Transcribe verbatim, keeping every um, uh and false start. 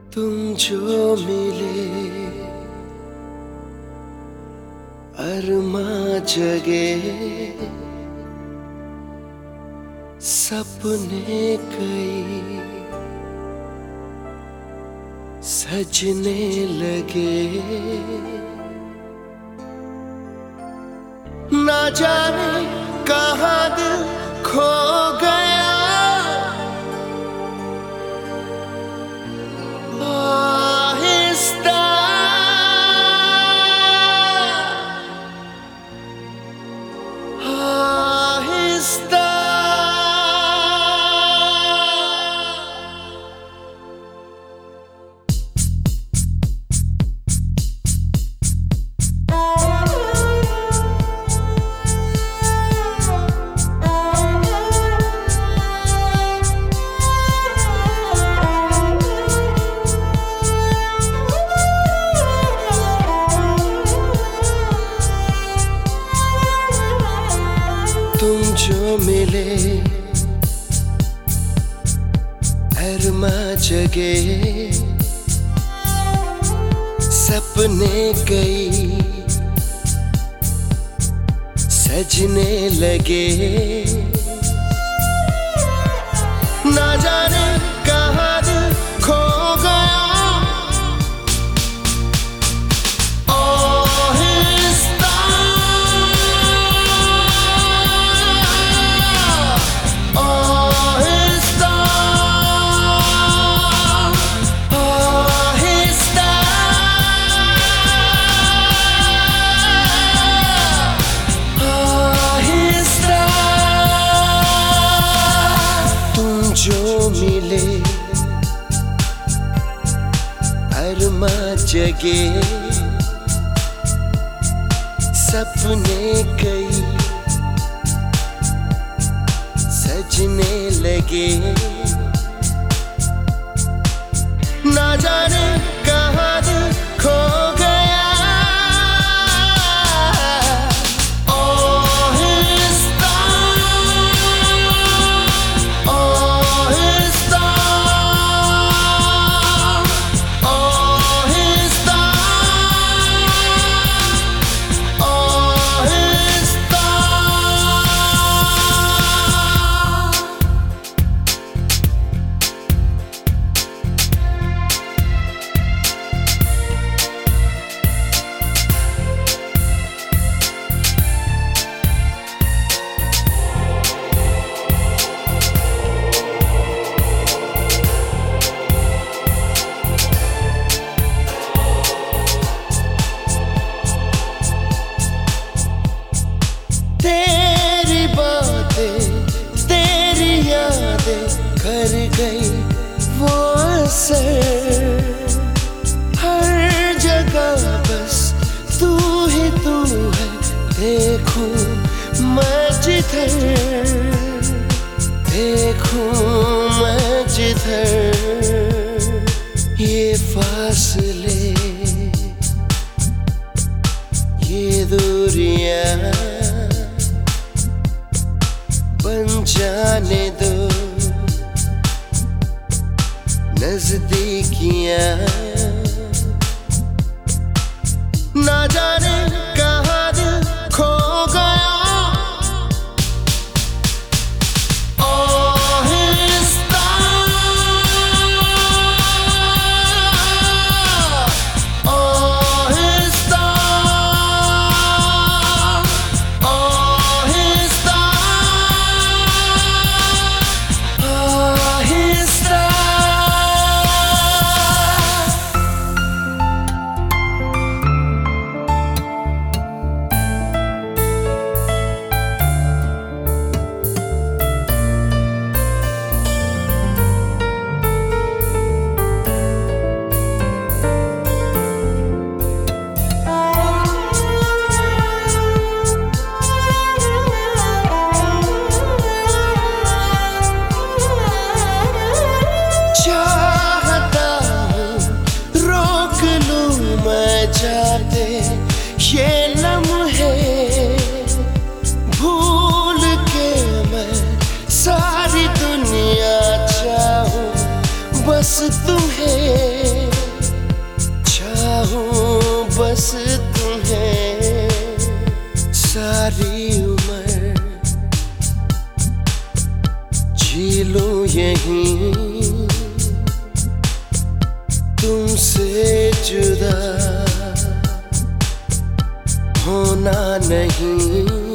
तुम जो मिले अरमा जगे, सपने कई सजने लगे। ना जाने कहाँ दिल खो गया, आहिस्ता आहिस्ता तुम जो मिले अरमा जगे, सपने कई सजने लगे। ना जाने कहाँ दिल खो गया, जो मिले अरमा जगे, सपने कई सजने लगे। ना जाने कहाँ दिल खो गया, तेरी बातें तेरी यादें कर गई वो असर। हर जगह बस तू ही तू है, देखूं मैं जिधर देखूं मैं जिधर। ये फासले ये दूरियां बन जाने दो नजदीकियां। ना जाने कहाँ दिल खो गया, आहिस्ता आहिस्ता नहीं, तुमसे जुदा होना नहीं।